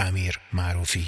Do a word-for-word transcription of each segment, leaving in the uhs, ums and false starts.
امیر معروفی.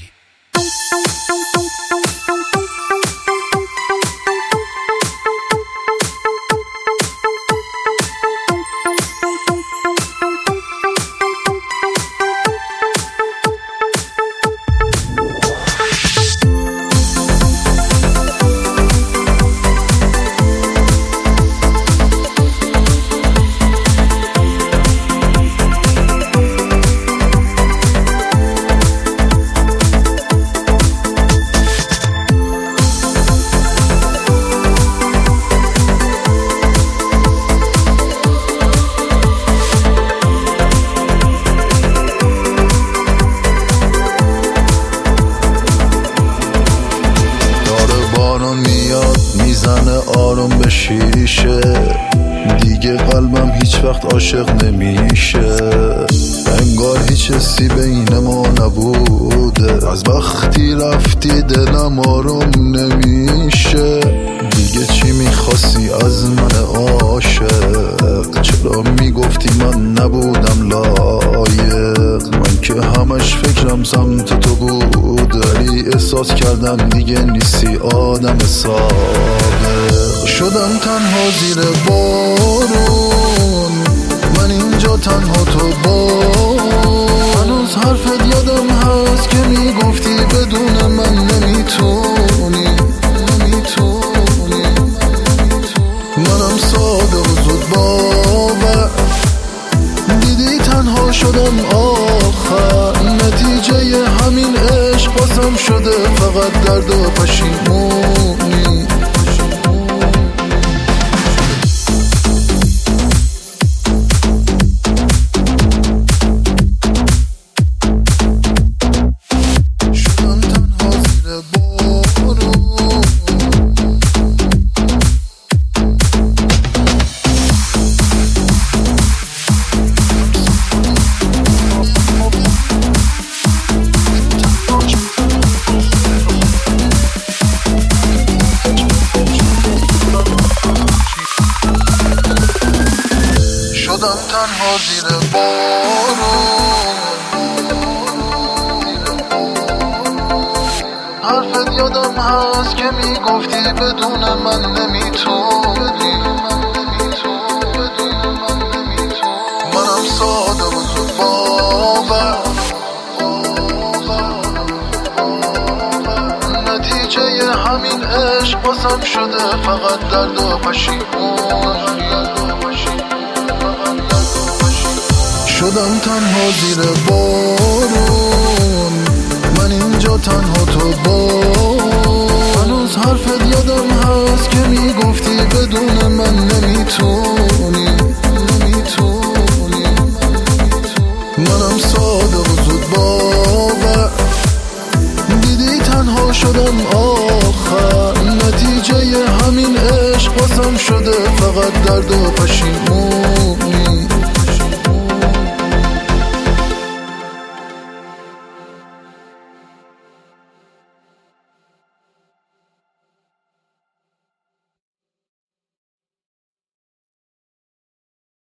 میزنه آروم به شیشه، دیگه قلبم هیچ وقت عاشق نمیشه. انگار هیچ حسی بین ما نبوده، از وقتی رفتی دلم آروم نمیشه. دیگه چی میخواستی از من عاشق؟ چرا میگفتی من نبودم لایق؟ من که همش فکرم سمت تو بود، ولی احساس کردم دیگه نیستی آدم سابق. شدم تنها زیر بارون، من اینجا تنها تو بار. هنوز حرفت یادم هست که میگفتی بدون من نمیتونی نمیتونی منم ساده و زود باور، دیدی تنها شدم آخر. نتیجه همین عشق بازم شده فقط درد و پشیمونی. شدم تنها زیر بارون، حرفت یادم هست که میگفتی بدون من نمیتونی. منم ساده و زود باور، نتیجه همین عشق بازم شده فقط درد و پشیمونی. شدم تنها زیر بارون، من اینجا تنها تو بار. هنوز حرفت یادم هست که میگفتی بدون من نمیتونی نمیتونی منم ساده و زود باور، دیدی تنها شدم آخر. نتیجه همین عشق بازم شده فقط درد و پشیمون.